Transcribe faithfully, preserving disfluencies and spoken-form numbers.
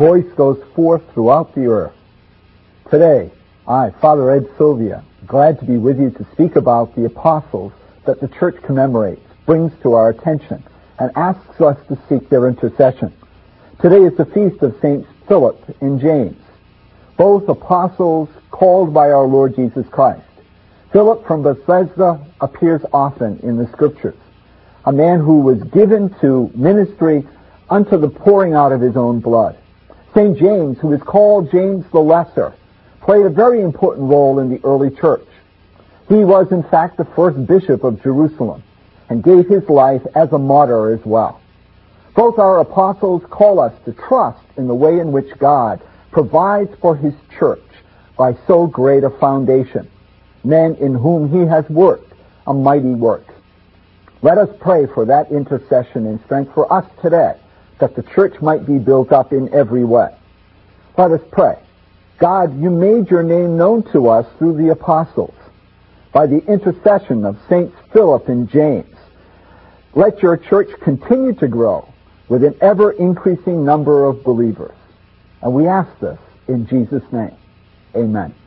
voice goes forth throughout the earth. Today, I, Father Ed Sylvia, glad to be with you to speak about the apostles that the Church commemorates, brings to our attention, and asks us to seek their intercession. Today is the feast of Saints Philip and James, both apostles called by our Lord Jesus Christ. Philip from Bethsaida appears often in the Scriptures, a man who was given to ministry unto the pouring out of his own blood. Saint James, who is called James the Lesser, played a very important role in the early church. He was, in fact, the first bishop of Jerusalem and gave his life as a martyr as well. Both our apostles call us to trust in the way in which God provides for his church by so great a foundation, men in whom he has worked a mighty work. Let us pray for that intercession and strength for us today, that the church might be built up in every way. Let us pray. God, you made your name known to us through the apostles, by the intercession of Saints Philip and James. Let your church continue to grow with an ever-increasing number of believers. And we ask this in Jesus' name. Amen.